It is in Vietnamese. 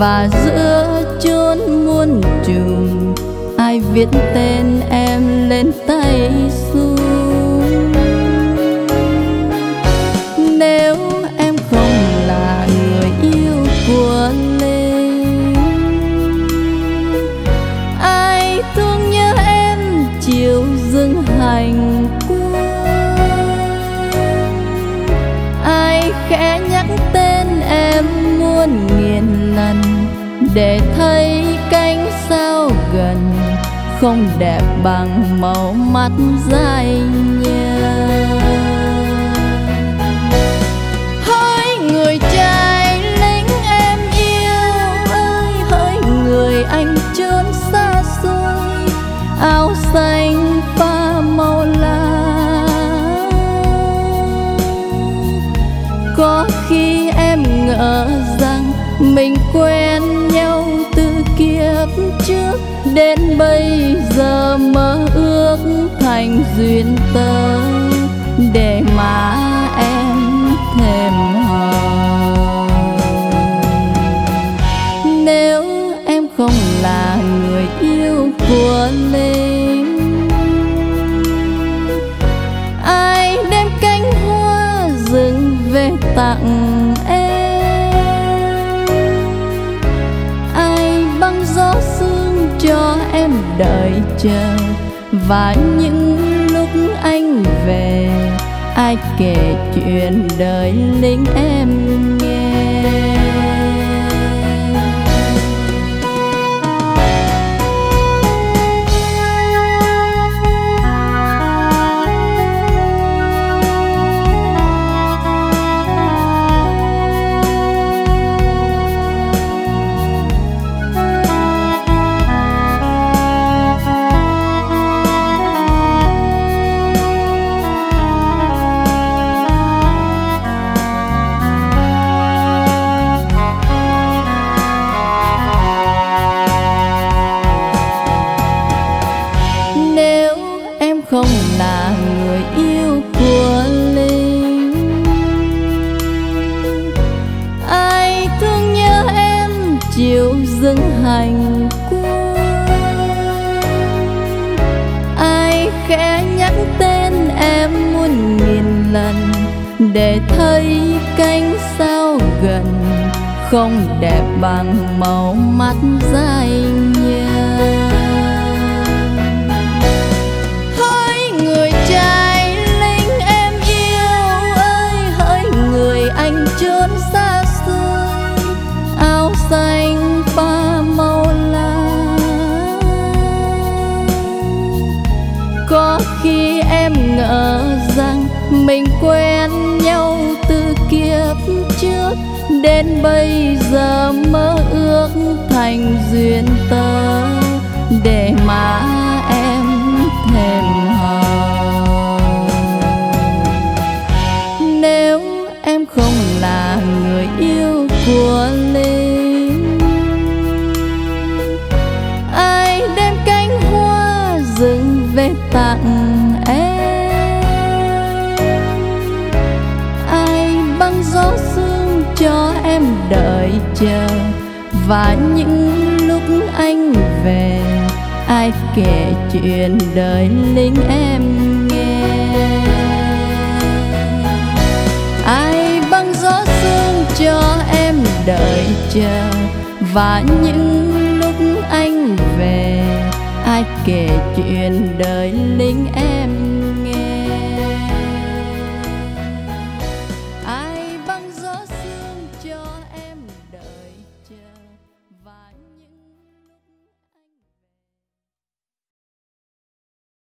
và giữa chốn muôn trùng ai viết tên em lên tay xuống. Nếu em không là người yêu của Linh, ai thương nhớ em chiều dừng hành quân, ai khẽ nhắc tên em muôn nghìn lần để thấy cánh sao gần không đẹp bằng màu mắt dại nhờ. Hỡi người trai lính em yêu ơi, hỡi người anh trốn xa xôi, áo xanh pha màu lá. Có khi em ngỡ rằng mình quen nhau từ kiếp trước, đến bây giờ mơ ước thành duyên tơ để mà em thèm hò. Nếu em không là người yêu của Linh, ai đem cánh hoa rừng về tặng em, ai băng gió sương cho em đợi chờ, và những lúc anh về ai kể chuyện đời lính em nghe. Không là người yêu của Linh, ai thương nhớ em chiều dừng hành quân, ai khẽ nhắc tên em muôn nghìn lần để thấy cánh sao gần không đẹp bằng màu mắt dại nhờ. Trốn xa xôi, áo xanh pha màu lá. Có khi em ngỡ rằng mình quen nhau từ kiếp trước, đến bây giờ mơ ước thành duyên tơ để mà em thèm hò. Nếu em không là người yêu của Linh, ai đem cánh hoa rừng về tặng em, ai băng gió sương cho em đợi chờ, và những lúc anh về ai kể chuyện đời lính em nghe. Ai băng gió sương cho em đợi chờ, và những lúc anh về ai kể chuyện đời lính em nghe. Ai băng gió sương cho